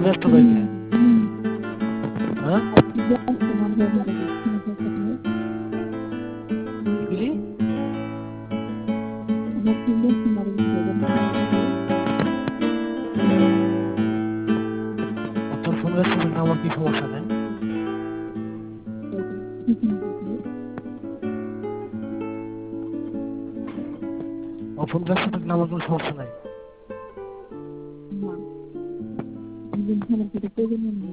ব্যস্ত রয়েছে হ্যাঁ এগুলি তোর ফোন ব্যস্ত থাকলে আমার কি সমস্যা নেই আমার ফোন ব্যস্ত থাকলে আমার কোনো সমস্যা নাই